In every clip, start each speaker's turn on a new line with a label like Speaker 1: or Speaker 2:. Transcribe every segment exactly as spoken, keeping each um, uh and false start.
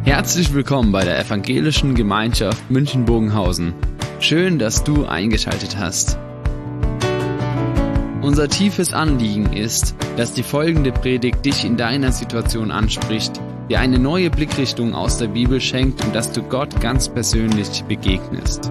Speaker 1: Herzlich willkommen bei der Evangelischen Gemeinschaft München-Bogenhausen. Schön, dass du eingeschaltet hast. Unser tiefes Anliegen ist, dass die folgende Predigt dich in deiner Situation anspricht, dir eine neue Blickrichtung aus der Bibel schenkt und dass du Gott ganz persönlich begegnest.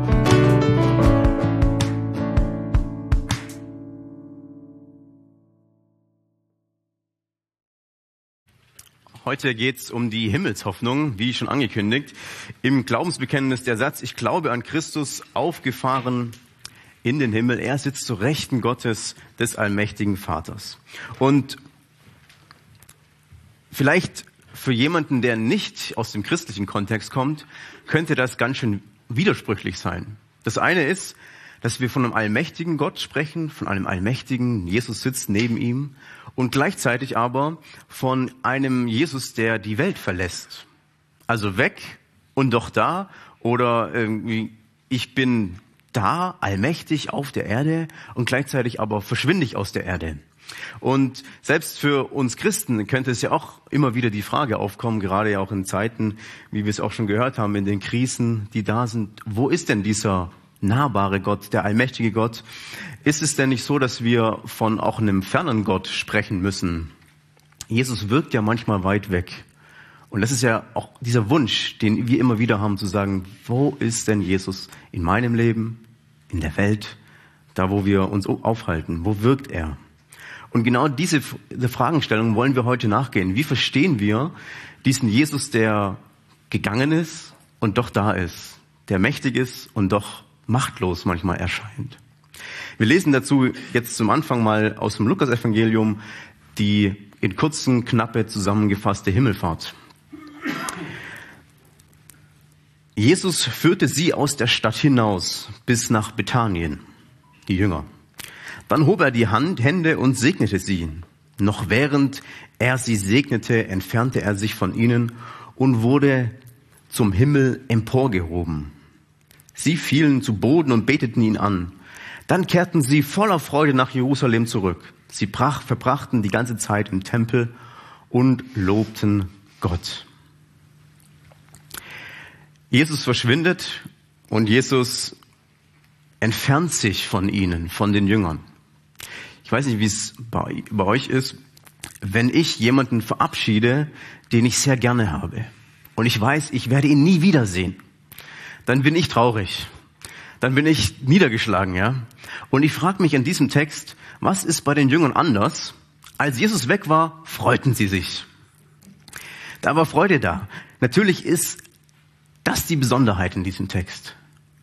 Speaker 2: Heute geht es um die Himmelshoffnung, wie schon angekündigt. Im Glaubensbekenntnis der Satz, ich glaube an Christus, aufgefahren in den Himmel. Er sitzt zur Rechten Gottes, des allmächtigen Vaters. Und vielleicht für jemanden, der nicht aus dem christlichen Kontext kommt, könnte das ganz schön widersprüchlich sein. Das eine ist, dass wir von einem allmächtigen Gott sprechen, von einem allmächtigen, Jesus sitzt neben ihm, und gleichzeitig aber von einem Jesus, der die Welt verlässt. Also weg und doch da, oder irgendwie, ich bin da, allmächtig auf der Erde, und gleichzeitig aber verschwinde ich aus der Erde. Und selbst für uns Christen könnte es ja auch immer wieder die Frage aufkommen, gerade ja auch in Zeiten, wie wir es auch schon gehört haben, in den Krisen, die da sind, wo ist denn dieser nahbare Gott, der allmächtige Gott? Ist es denn nicht so, dass wir von auch einem fernen Gott sprechen müssen? Jesus wirkt ja manchmal weit weg. Und das ist ja auch dieser Wunsch, den wir immer wieder haben, zu sagen, wo ist denn Jesus in meinem Leben, in der Welt, da wo wir uns aufhalten? Wo wirkt er? Und genau diese, diese Fragestellung wollen wir heute nachgehen. Wie verstehen wir diesen Jesus, der gegangen ist und doch da ist, der mächtig ist und doch machtlos manchmal erscheint? Wir lesen dazu jetzt zum Anfang mal aus dem Lukas-Evangelium die in kurzen, knappe zusammengefasste Himmelfahrt. Jesus führte sie aus der Stadt hinaus bis nach Bethanien, die Jünger. Dann hob er die Hand, Hände und segnete sie. Noch während er sie segnete, entfernte er sich von ihnen und wurde zum Himmel emporgehoben. Sie fielen zu Boden und beteten ihn an. Dann kehrten sie voller Freude nach Jerusalem zurück. Sie brach, verbrachten die ganze Zeit im Tempel und lobten Gott. Jesus verschwindet und Jesus entfernt sich von ihnen, von den Jüngern. Ich weiß nicht, wie es bei, bei euch ist, wenn ich jemanden verabschiede, den ich sehr gerne habe, und ich weiß, ich werde ihn nie wiedersehen, dann bin ich traurig. Dann bin ich niedergeschlagen, ja. Und ich frage mich in diesem Text, was ist bei den Jüngern anders? Als Jesus weg war, freuten sie sich. Da war Freude da. Natürlich ist das die Besonderheit in diesem Text.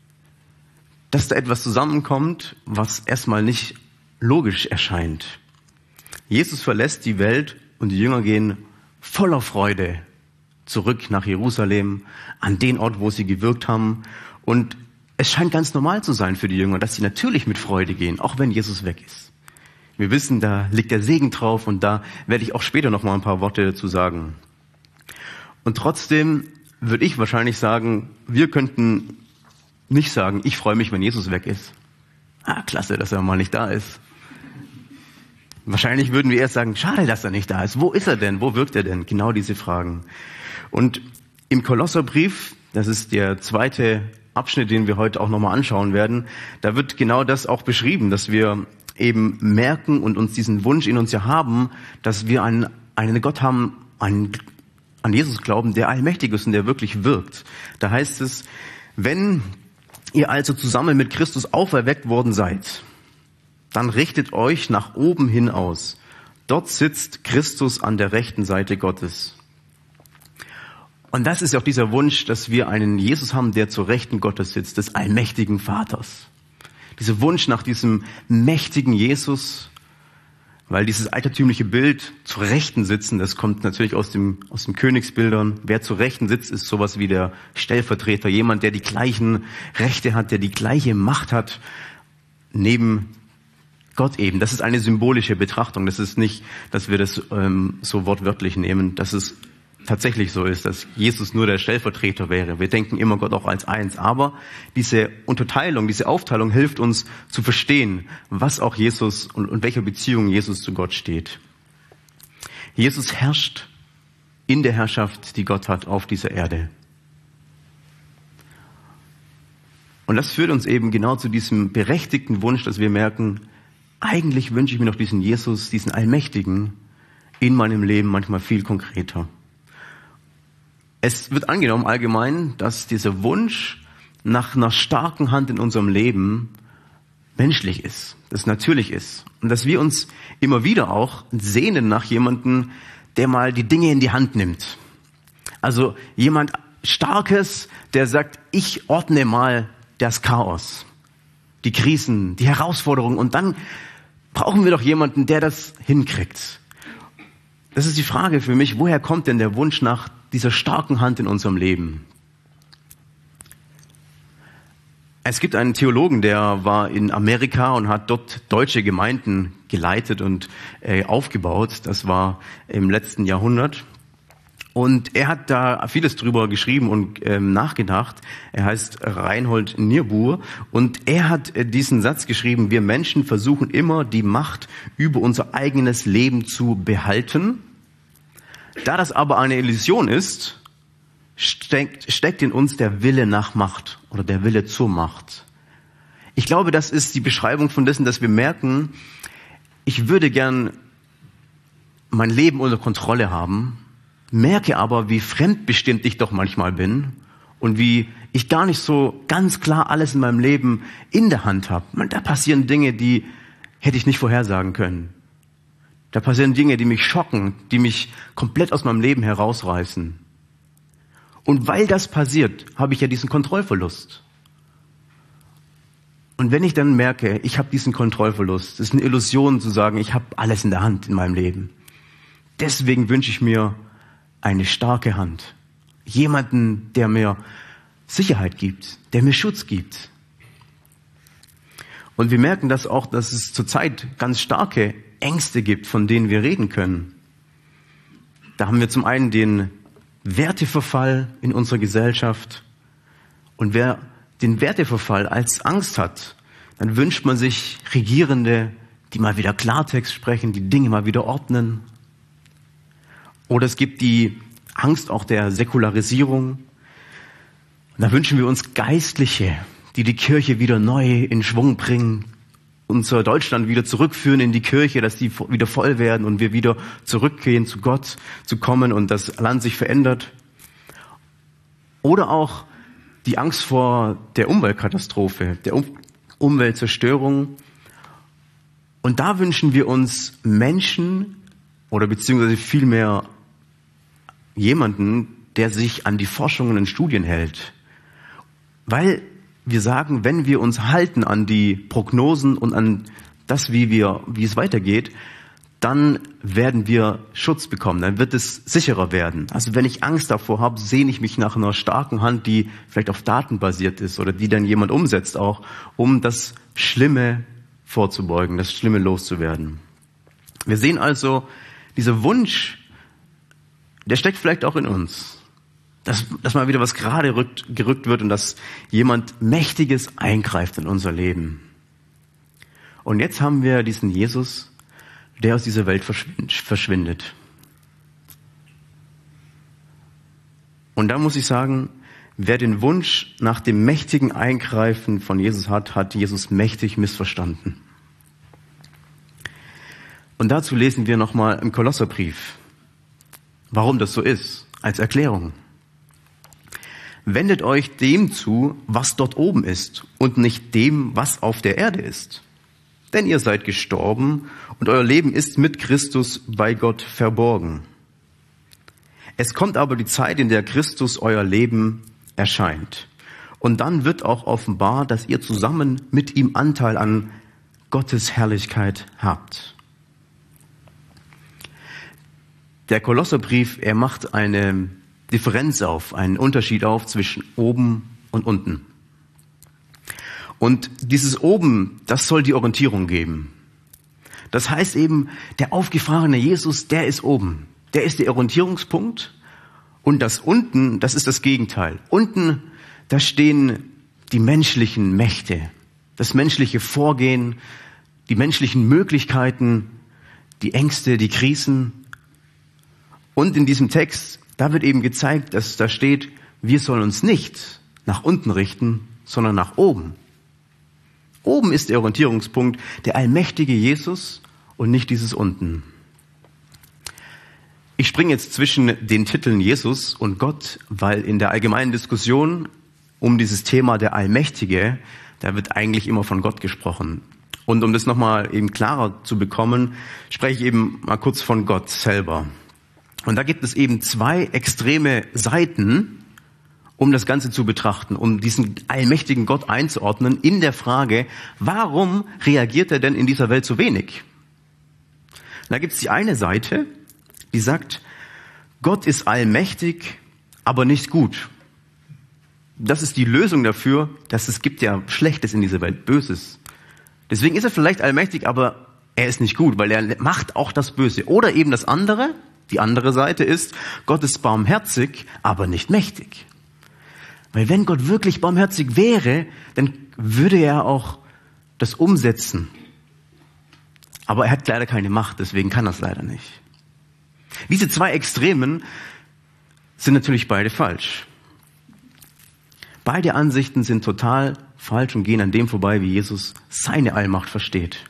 Speaker 2: Dass da etwas zusammenkommt, was erstmal nicht logisch erscheint. Jesus verlässt die Welt und die Jünger gehen voller Freude zurück nach Jerusalem, an den Ort, wo sie gewirkt haben. Und es scheint ganz normal zu sein für die Jünger, dass sie natürlich mit Freude gehen, auch wenn Jesus weg ist. Wir wissen, da liegt der Segen drauf, und da werde ich auch später noch mal ein paar Worte dazu sagen. Und trotzdem würde ich wahrscheinlich sagen, wir könnten nicht sagen, ich freue mich, wenn Jesus weg ist. Ah, klasse, dass er mal nicht da ist. Wahrscheinlich würden wir erst sagen, schade, dass er nicht da ist. Wo ist er denn? Wo wirkt er denn? Genau diese Fragen. Und im Kolosserbrief, das ist der zweite Abschnitt, den wir heute auch nochmal anschauen werden, da wird genau das auch beschrieben, dass wir eben merken und uns diesen Wunsch in uns ja haben, dass wir einen, einen Gott haben, einen, an Jesus glauben, der allmächtig ist und der wirklich wirkt. Da heißt es, wenn ihr also zusammen mit Christus auferweckt worden seid, dann richtet euch nach oben hin aus. Dort sitzt Christus an der rechten Seite Gottes. Und das ist auch dieser Wunsch, dass wir einen Jesus haben, der zur Rechten Gottes sitzt, des allmächtigen Vaters. Dieser Wunsch nach diesem mächtigen Jesus, weil dieses altertümliche Bild zur Rechten sitzen, das kommt natürlich aus dem, aus den Königsbildern. Wer zur Rechten sitzt, ist sowas wie der Stellvertreter, jemand, der die gleichen Rechte hat, der die gleiche Macht hat, neben Gott eben. Das ist eine symbolische Betrachtung. Das ist nicht, dass wir das ähm, so wortwörtlich nehmen, dass es tatsächlich so ist, dass Jesus nur der Stellvertreter wäre. Wir denken immer Gott auch als eins. Aber diese Unterteilung, diese Aufteilung hilft uns zu verstehen, was auch Jesus und, und welcher Beziehung Jesus zu Gott steht. Jesus herrscht in der Herrschaft, die Gott hat auf dieser Erde. Und das führt uns eben genau zu diesem berechtigten Wunsch, dass wir merken, eigentlich wünsche ich mir noch diesen Jesus, diesen Allmächtigen in meinem Leben manchmal viel konkreter. Es wird angenommen allgemein, dass dieser Wunsch nach einer starken Hand in unserem Leben menschlich ist, das natürlich ist. Und dass wir uns immer wieder auch sehnen nach jemandem, der mal die Dinge in die Hand nimmt. Also jemand Starkes, der sagt, ich ordne mal das Chaos, die Krisen, die Herausforderungen. Und dann brauchen wir doch jemanden, der das hinkriegt. Das ist die Frage für mich, woher kommt denn der Wunsch nach dieser starken Hand in unserem Leben? Es gibt einen Theologen, der war in Amerika und hat dort deutsche Gemeinden geleitet und äh, aufgebaut. Das war im letzten Jahrhundert. Und er hat da vieles drüber geschrieben und ähm, nachgedacht. Er heißt Reinhold Niebuhr und er hat äh, diesen Satz geschrieben: Wir Menschen versuchen immer, die Macht über unser eigenes Leben zu behalten. Da das aber eine Illusion ist, steckt, steckt in uns der Wille nach Macht oder der Wille zur Macht. Ich glaube, das ist die Beschreibung von dessen, dass wir merken, ich würde gern mein Leben unter Kontrolle haben, merke aber, wie fremdbestimmt ich doch manchmal bin und wie ich gar nicht so ganz klar alles in meinem Leben in der Hand habe. Da passieren Dinge, die hätte ich nicht vorhersagen können. Da passieren Dinge, die mich schocken, die mich komplett aus meinem Leben herausreißen. Und weil das passiert, habe ich ja diesen Kontrollverlust. Und wenn ich dann merke, ich habe diesen Kontrollverlust, es ist eine Illusion zu sagen, ich habe alles in der Hand in meinem Leben. Deswegen wünsche ich mir eine starke Hand. Jemanden, der mir Sicherheit gibt, der mir Schutz gibt. Und wir merken das auch, dass es zurzeit ganz starke Ängste gibt, von denen wir reden können. Da haben wir zum einen den Werteverfall in unserer Gesellschaft. Und wer den Werteverfall als Angst hat, dann wünscht man sich Regierende, die mal wieder Klartext sprechen, die Dinge mal wieder ordnen. Oder es gibt die Angst auch der Säkularisierung. Und da wünschen wir uns Geistliche, die die Kirche wieder neu in Schwung bringen, unser Deutschland wieder zurückführen in die Kirche, dass die wieder voll werden und wir wieder zurückgehen zu Gott, zu kommen und das Land sich verändert. Oder auch die Angst vor der Umweltkatastrophe, der um- Umweltzerstörung. Und da wünschen wir uns Menschen oder beziehungsweise vielmehr jemanden, der sich an die Forschungen und Studien hält. Weil wir sagen, wenn wir uns halten an die Prognosen und an das, wie wir, wie es weitergeht, dann werden wir Schutz bekommen, dann wird es sicherer werden. Also wenn ich Angst davor habe, sehne ich mich nach einer starken Hand, die vielleicht auf Daten basiert ist oder die dann jemand umsetzt auch, um das Schlimme vorzubeugen, das Schlimme loszuwerden. Wir sehen also, dieser Wunsch, der steckt vielleicht auch in uns. Dass, dass mal wieder was gerade rückt, gerückt wird und dass jemand Mächtiges eingreift in unser Leben. Und jetzt haben wir diesen Jesus, der aus dieser Welt verschwindet. Und da muss ich sagen, wer den Wunsch nach dem mächtigen Eingreifen von Jesus hat, hat Jesus mächtig missverstanden. Und dazu lesen wir nochmal im Kolosserbrief, warum das so ist, als Erklärung. Wendet euch dem zu, was dort oben ist, und nicht dem, was auf der Erde ist. Denn ihr seid gestorben und euer Leben ist mit Christus bei Gott verborgen. Es kommt aber die Zeit, in der Christus euer Leben erscheint. Und dann wird auch offenbar, dass ihr zusammen mit ihm Anteil an Gottes Herrlichkeit habt. Der Kolosserbrief, er macht eine Differenz auf, einen Unterschied auf zwischen oben und unten. Und dieses oben, das soll die Orientierung geben. Das heißt eben, der aufgefahrene Jesus, der ist oben. Der ist der Orientierungspunkt. Und das unten, das ist das Gegenteil. Unten, da stehen die menschlichen Mächte, das menschliche Vorgehen, die menschlichen Möglichkeiten, die Ängste, die Krisen. Und in diesem Text, da wird eben gezeigt, dass da steht, wir sollen uns nicht nach unten richten, sondern nach oben. Oben ist der Orientierungspunkt, der allmächtige Jesus und nicht dieses unten. Ich springe jetzt zwischen den Titeln Jesus und Gott, weil in der allgemeinen Diskussion um dieses Thema der Allmächtige, da wird eigentlich immer von Gott gesprochen. Und um das nochmal eben klarer zu bekommen, spreche ich eben mal kurz von Gott selber. Und da gibt es eben zwei extreme Seiten, um das Ganze zu betrachten, um diesen allmächtigen Gott einzuordnen in der Frage, warum reagiert er denn in dieser Welt so wenig? Da gibt es die eine Seite, die sagt, Gott ist allmächtig, aber nicht gut. Das ist die Lösung dafür, dass es gibt ja Schlechtes in dieser Welt, Böses. Deswegen ist er vielleicht allmächtig, aber er ist nicht gut, weil er macht auch das Böse. Oder eben das andere, die andere Seite ist, Gott ist barmherzig, aber nicht mächtig. Weil wenn Gott wirklich barmherzig wäre, dann würde er auch das umsetzen. Aber er hat leider keine Macht, deswegen kann er es leider nicht. Diese zwei Extremen sind natürlich beide falsch. Beide Ansichten sind total falsch und gehen an dem vorbei, wie Jesus seine Allmacht versteht.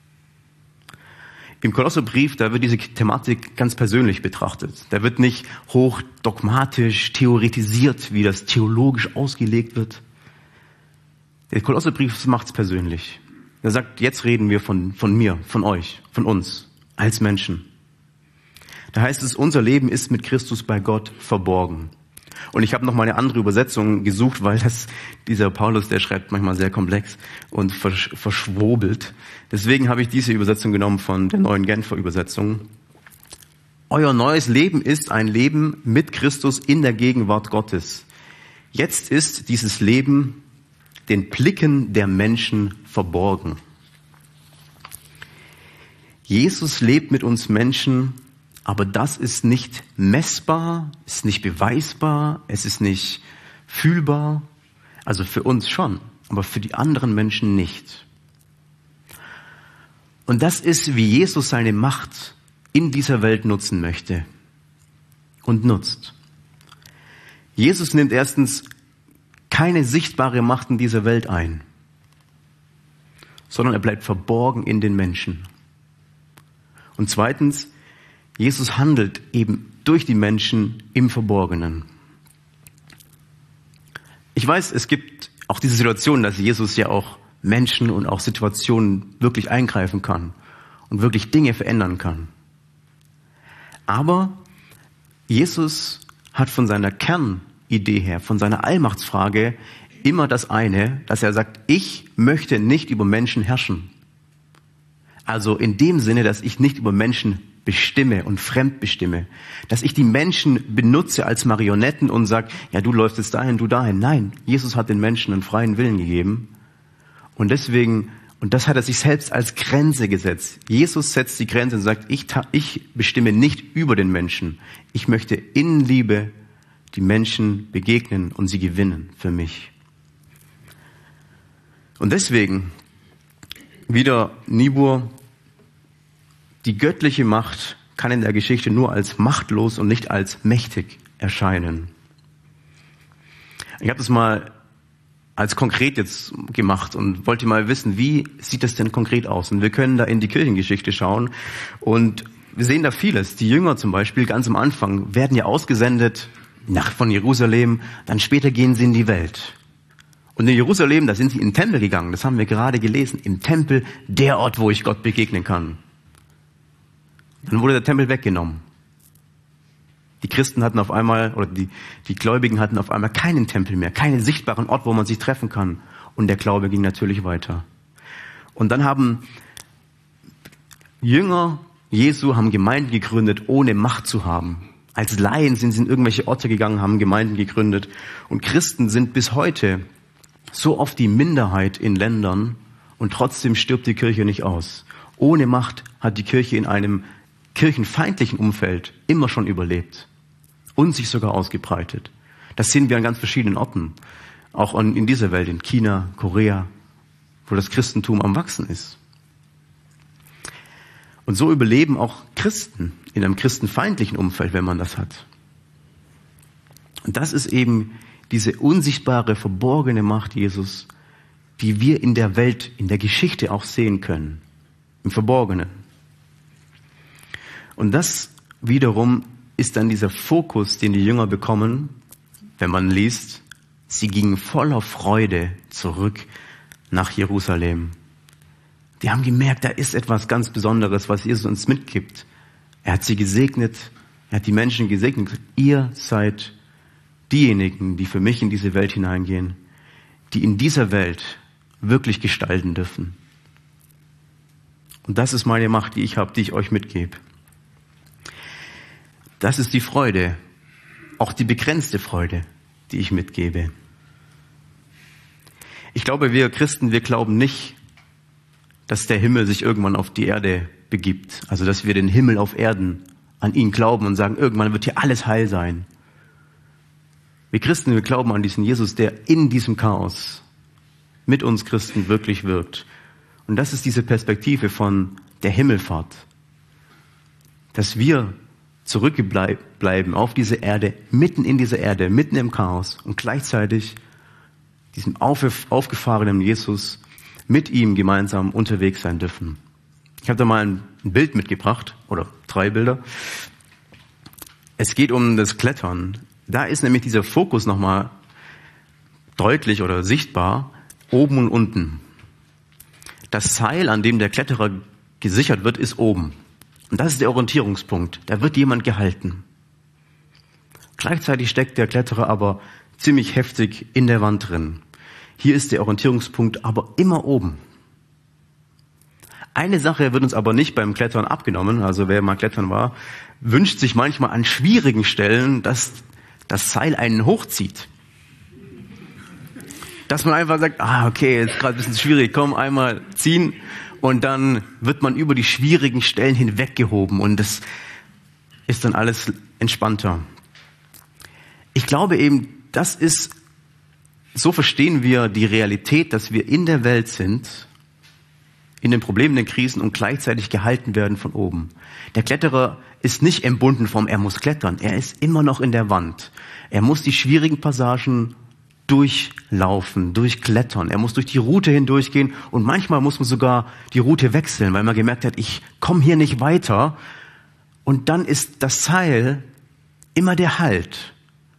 Speaker 2: Im Kolosserbrief, da wird diese Thematik ganz persönlich betrachtet. Da wird nicht hoch dogmatisch theoretisiert, wie das theologisch ausgelegt wird. Der Kolosserbrief macht es persönlich. Er sagt, jetzt reden wir von, von mir, von euch, von uns, als Menschen. Da heißt es, unser Leben ist mit Christus bei Gott verborgen. Und ich habe noch mal eine andere Übersetzung gesucht, weil das dieser Paulus, der schreibt manchmal sehr komplex und versch verschwobelt. Deswegen habe ich diese Übersetzung genommen von der neuen Genfer Übersetzung. Euer neues Leben ist ein Leben mit Christus in der Gegenwart Gottes. Jetzt ist dieses Leben den Blicken der Menschen verborgen. Jesus lebt mit uns Menschen, aber das ist nicht messbar, ist nicht beweisbar, es ist nicht fühlbar. Also für uns schon, aber für die anderen Menschen nicht. Und das ist, wie Jesus seine Macht in dieser Welt nutzen möchte und nutzt. Jesus nimmt erstens keine sichtbare Macht in dieser Welt ein, sondern er bleibt verborgen in den Menschen. Und zweitens, Jesus handelt eben durch die Menschen im Verborgenen. Ich weiß, es gibt auch diese Situation, dass Jesus ja auch Menschen und auch Situationen wirklich eingreifen kann und wirklich Dinge verändern kann. Aber Jesus hat von seiner Kernidee her, von seiner Allmachtsfrage immer das eine, dass er sagt, ich möchte nicht über Menschen herrschen. Also in dem Sinne, dass ich nicht über Menschen bestimme und fremdbestimme, dass ich die Menschen benutze als Marionetten und sage, ja, du läufst jetzt dahin, du dahin. Nein, Jesus hat den Menschen einen freien Willen gegeben und deswegen, und das hat er sich selbst als Grenze gesetzt. Jesus setzt die Grenze und sagt, ich, ich bestimme nicht über den Menschen. Ich möchte in Liebe die Menschen begegnen und sie gewinnen für mich. Und deswegen, wieder Niebuhr, die göttliche Macht kann in der Geschichte nur als machtlos und nicht als mächtig erscheinen. Ich habe das mal als konkret jetzt gemacht und wollte mal wissen, wie sieht das denn konkret aus? Und wir können da in die Kirchengeschichte schauen und wir sehen da vieles. Die Jünger zum Beispiel ganz am Anfang werden ja ausgesendet nach, von Jerusalem, dann später gehen sie in die Welt. Und in Jerusalem, da sind sie in den Tempel gegangen, das haben wir gerade gelesen, im Tempel, der Ort, wo ich Gott begegnen kann. Dann wurde der Tempel weggenommen. Die Christen hatten auf einmal, oder die, die Gläubigen hatten auf einmal keinen Tempel mehr, keinen sichtbaren Ort, wo man sich treffen kann. Und der Glaube ging natürlich weiter. Und dann haben Jünger Jesu haben Gemeinden gegründet, ohne Macht zu haben. Als Laien sind sie in irgendwelche Orte gegangen, haben Gemeinden gegründet. Und Christen sind bis heute so oft die Minderheit in Ländern und trotzdem stirbt die Kirche nicht aus. Ohne Macht hat die Kirche in einem kirchenfeindlichen Umfeld immer schon überlebt und sich sogar ausgebreitet. Das sehen wir an ganz verschiedenen Orten, auch in dieser Welt, in China, Korea, wo das Christentum am Wachsen ist. Und so überleben auch Christen in einem christenfeindlichen Umfeld, wenn man das hat. Und das ist eben diese unsichtbare, verborgene Macht Jesus, die wir in der Welt, in der Geschichte auch sehen können. Im Verborgenen. Und das wiederum ist dann dieser Fokus, den die Jünger bekommen, wenn man liest, sie gingen voller Freude zurück nach Jerusalem. Die haben gemerkt, da ist etwas ganz Besonderes, was Jesus uns mitgibt. Er hat sie gesegnet, er hat die Menschen gesegnet. Ihr seid diejenigen, die für mich in diese Welt hineingehen, die in dieser Welt wirklich gestalten dürfen. Und das ist meine Macht, die ich habe, die ich euch mitgebe. Das ist die Freude, auch die begrenzte Freude, die ich mitgebe. Ich glaube, wir Christen, wir glauben nicht, dass der Himmel sich irgendwann auf die Erde begibt. Also, dass wir den Himmel auf Erden an ihn glauben und sagen, irgendwann wird hier alles heil sein. Wir Christen, wir glauben an diesen Jesus, der in diesem Chaos mit uns Christen wirklich wirkt. Und das ist diese Perspektive von der Himmelfahrt. Dass wir zurückbleiben auf diese Erde, mitten in dieser Erde, mitten im Chaos und gleichzeitig diesem aufgefahrenen Jesus mit ihm gemeinsam unterwegs sein dürfen. Ich habe da mal ein Bild mitgebracht, oder drei Bilder. Es geht um das Klettern. Da ist nämlich dieser Fokus nochmal deutlich oder sichtbar, oben und unten. Das Seil, an dem der Kletterer gesichert wird, ist oben. Und das ist der Orientierungspunkt. Da wird jemand gehalten. Gleichzeitig steckt der Kletterer aber ziemlich heftig in der Wand drin. Hier ist der Orientierungspunkt aber immer oben. Eine Sache wird uns aber nicht beim Klettern abgenommen. Also wer mal klettern war, wünscht sich manchmal an schwierigen Stellen, dass das Seil einen hochzieht. Dass man einfach sagt, ah, okay, ist gerade ein bisschen schwierig, komm, einmal ziehen. Und dann wird man über die schwierigen Stellen hinweggehoben und das ist dann alles entspannter. Ich glaube eben, das ist, so verstehen wir die Realität, dass wir in der Welt sind, in den Problemen, den Krisen und gleichzeitig gehalten werden von oben. Der Kletterer ist nicht entbunden vom, er muss klettern, er ist immer noch in der Wand. Er muss die schwierigen Passagen durchlaufen, durchklettern. Er muss durch die Route hindurchgehen und manchmal muss man sogar die Route wechseln, weil man gemerkt hat, ich komme hier nicht weiter. Und dann ist das Seil immer der Halt.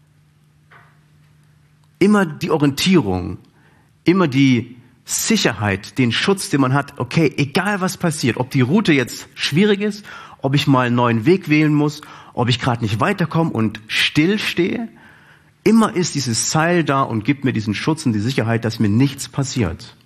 Speaker 2: Immer die Orientierung, immer die Sicherheit, den Schutz, den man hat. Okay, egal was passiert, ob die Route jetzt schwierig ist, ob ich mal einen neuen Weg wählen muss, ob ich gerade nicht weiterkomme und still stehe, immer ist dieses Seil da und gibt mir diesen Schutz und die Sicherheit, dass mir nichts passiert.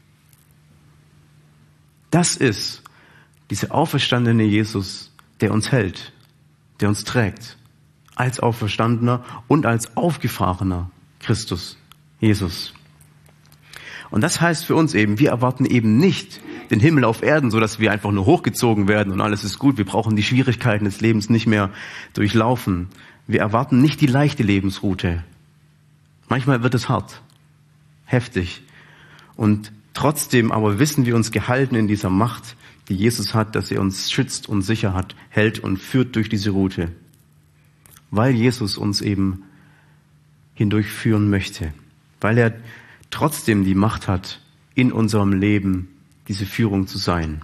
Speaker 2: Das ist dieser auferstandene Jesus, der uns hält, der uns trägt, als auferstandener und als aufgefahrener Christus, Jesus. Und das heißt für uns eben, wir erwarten eben nicht den Himmel auf Erden, so dass wir einfach nur hochgezogen werden und alles ist gut. Wir brauchen die Schwierigkeiten des Lebens nicht mehr durchlaufen. Wir erwarten nicht die leichte Lebensroute. Manchmal wird es hart, heftig. Und trotzdem aber wissen wir uns gehalten in dieser Macht, die Jesus hat, dass er uns schützt und sicher hat, hält und führt durch diese Route. Weil Jesus uns eben hindurchführen möchte. Weil er trotzdem die Macht hat, in unserem Leben diese Führung zu sein.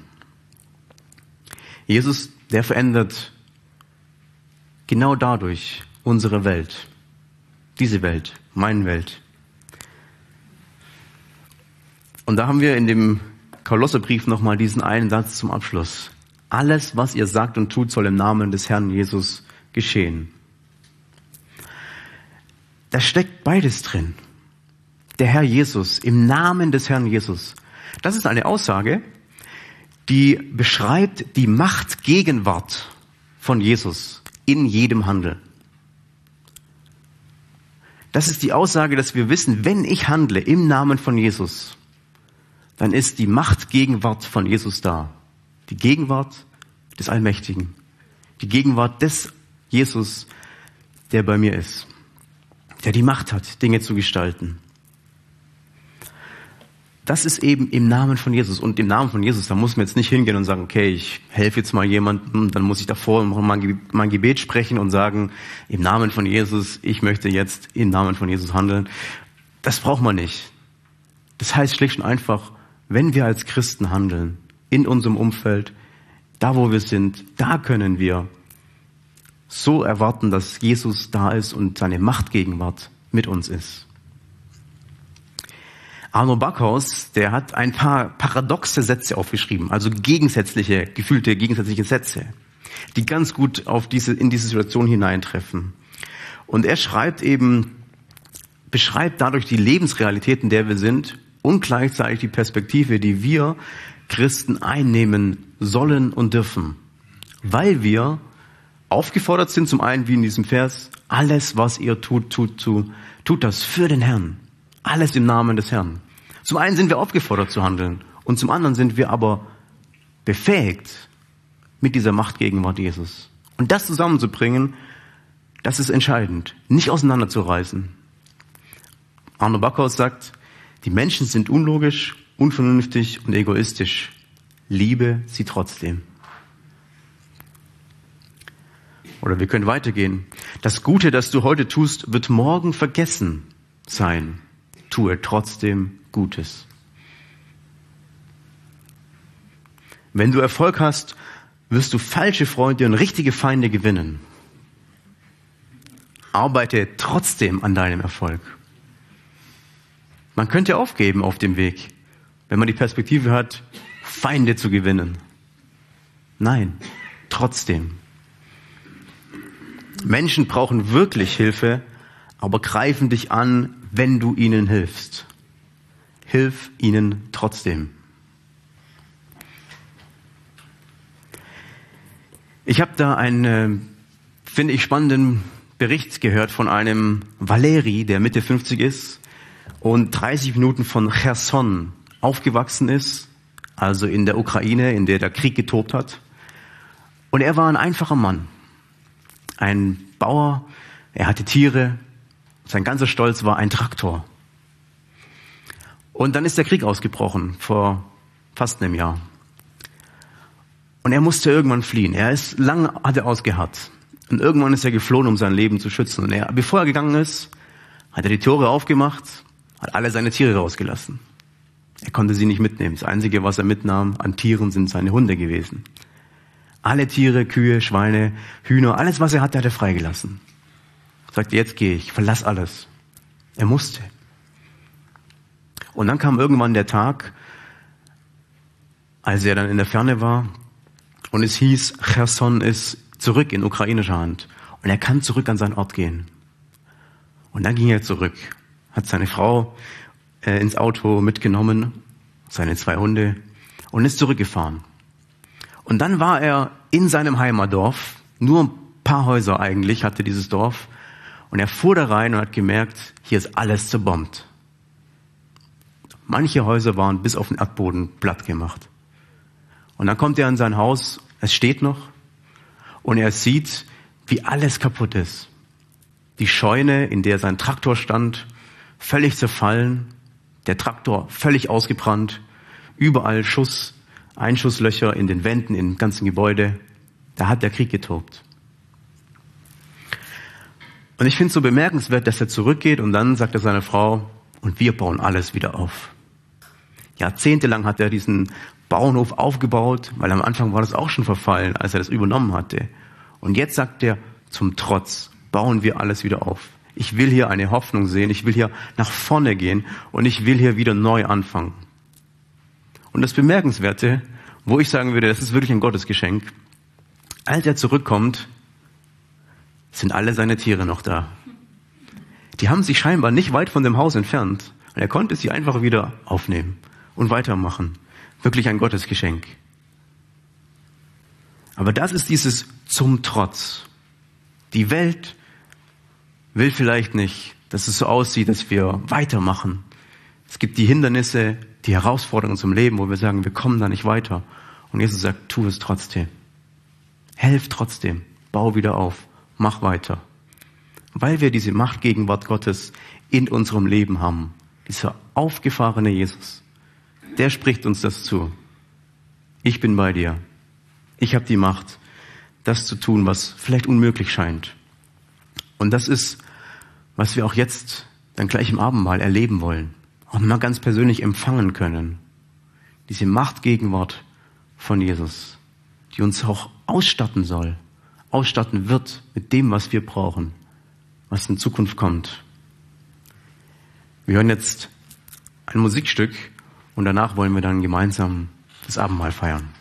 Speaker 2: Jesus, der verändert genau dadurch unsere Welt. Diese Welt, meine Welt. Und da haben wir in dem Kolosserbrief nochmal diesen einen Satz zum Abschluss. Alles, was ihr sagt und tut, soll im Namen des Herrn Jesus geschehen. Da steckt beides drin. Der Herr Jesus, im Namen des Herrn Jesus. Das ist eine Aussage, die beschreibt die Machtgegenwart von Jesus in jedem Handeln. Das ist die Aussage, dass wir wissen, wenn ich handle im Namen von Jesus, dann ist die Machtgegenwart von Jesus da. Die Gegenwart des Allmächtigen. Die Gegenwart des Jesus, der bei mir ist. Der die Macht hat, Dinge zu gestalten. das ist eben im Namen von Jesus. Und im Namen von Jesus, da muss man jetzt nicht hingehen und sagen, okay, ich helfe jetzt mal jemandem, dann muss ich davor mein Gebet sprechen und sagen, im Namen von Jesus, ich möchte jetzt im Namen von Jesus handeln. Das braucht man nicht. Das heißt schlicht und einfach, wenn wir als Christen handeln, in unserem Umfeld, da wo wir sind, da können wir so erwarten, dass Jesus da ist und seine Machtgegenwart mit uns ist. Arno Backhaus, der hat ein paar paradoxe Sätze aufgeschrieben, also gegensätzliche, gefühlte gegensätzliche Sätze, die ganz gut auf diese, in diese Situation hineintreffen. Und er schreibt eben, beschreibt dadurch die Lebensrealität, in der wir sind und gleichzeitig die Perspektive, die wir Christen einnehmen sollen und dürfen, weil wir aufgefordert sind, zum einen wie in diesem Vers, alles was ihr tut, tut, tut, tut das für den Herrn. Alles im Namen des Herrn. Zum einen sind wir aufgefordert zu handeln und zum anderen sind wir aber befähigt mit dieser Machtgegenwart Jesus. Und das zusammenzubringen, das ist entscheidend, nicht auseinanderzureißen. Arno Backhaus sagt, die Menschen sind unlogisch, unvernünftig und egoistisch. Liebe sie trotzdem. Oder wir können weitergehen. Das Gute, das du heute tust, wird morgen vergessen sein. Tue trotzdem Gutes. Wenn du Erfolg hast, wirst du falsche Freunde und richtige Feinde gewinnen. Arbeite trotzdem an deinem Erfolg. Man könnte aufgeben auf dem Weg, wenn man die Perspektive hat, Feinde zu gewinnen. Nein, trotzdem. Menschen brauchen wirklich Hilfe, aber greifen dich an, wenn du ihnen hilfst. Hilf ihnen trotzdem. Ich habe da einen, finde ich, spannenden Bericht gehört von einem Valeri, der Mitte fünfzig ist und dreißig Minuten von Cherson aufgewachsen ist, also in der Ukraine, in der der Krieg getobt hat. Und er war ein einfacher Mann, ein Bauer, er hatte Tiere, sein ganzer Stolz war ein Traktor. Und dann ist der Krieg ausgebrochen, vor fast einem Jahr. Und er musste irgendwann fliehen. Er ist lange, hat er ausgeharrt. Und irgendwann ist er geflohen, um sein Leben zu schützen. Und er, bevor er gegangen ist, hat er die Tore aufgemacht, hat alle seine Tiere rausgelassen. Er konnte sie nicht mitnehmen. Das Einzige, was er mitnahm an Tieren, sind seine Hunde gewesen. Alle Tiere, Kühe, Schweine, Hühner, alles, was er hatte, hat er freigelassen. Er sagte, jetzt gehe ich, verlass alles. Er musste. Und dann kam irgendwann der Tag, als er dann in der Ferne war, und es hieß, Cherson ist zurück in ukrainischer Hand. Und er kann zurück an seinen Ort gehen. Und dann ging er zurück, hat seine Frau äh, ins Auto mitgenommen, seine zwei Hunde, und ist zurückgefahren. Und dann war er in seinem Heimatdorf, nur ein paar Häuser eigentlich hatte dieses Dorf, und er fuhr da rein und hat gemerkt, hier ist alles zerbombt. Manche Häuser waren bis auf den Erdboden platt gemacht. Und dann kommt er in sein Haus, es steht noch, und er sieht, wie alles kaputt ist. Die Scheune, in der sein Traktor stand, völlig zerfallen, der Traktor völlig ausgebrannt, überall Schuss, Einschusslöcher in den Wänden, im ganzen Gebäude. Da hat der Krieg getobt. Und ich finde es so bemerkenswert, dass er zurückgeht und dann sagt er seiner Frau, und wir bauen alles wieder auf. Jahrzehntelang hat er diesen Bauernhof aufgebaut, weil am Anfang war das auch schon verfallen, als er das übernommen hatte. Und jetzt sagt er, zum Trotz bauen wir alles wieder auf. Ich will hier eine Hoffnung sehen, ich will hier nach vorne gehen und ich will hier wieder neu anfangen. Und das Bemerkenswerte, wo ich sagen würde, das ist wirklich ein Gottesgeschenk, als er zurückkommt, sind alle seine Tiere noch da. Die haben sich scheinbar nicht weit von dem Haus entfernt. Und er konnte sie einfach wieder aufnehmen und weitermachen. Wirklich ein Gottesgeschenk. Aber das ist dieses zum Trotz. Die Welt will vielleicht nicht, dass es so aussieht, dass wir weitermachen. Es gibt die Hindernisse, die Herausforderungen zum Leben, wo wir sagen, wir kommen da nicht weiter. Und Jesus sagt, tu es trotzdem. Helf trotzdem. Bau wieder auf. Mach weiter. Weil wir diese Machtgegenwart Gottes in unserem Leben haben. Dieser aufgefahrene Jesus. der spricht uns das zu. Ich bin bei dir. Ich habe die Macht, das zu tun, was vielleicht unmöglich scheint. Und das ist, was wir auch jetzt dann gleich im Abendmahl erleben wollen. Auch mal ganz persönlich empfangen können. Diese Machtgegenwart von Jesus, die uns auch ausstatten soll, ausstatten wird mit dem, was wir brauchen, was in Zukunft kommt. Wir hören jetzt ein Musikstück und danach wollen wir dann gemeinsam das Abendmahl feiern.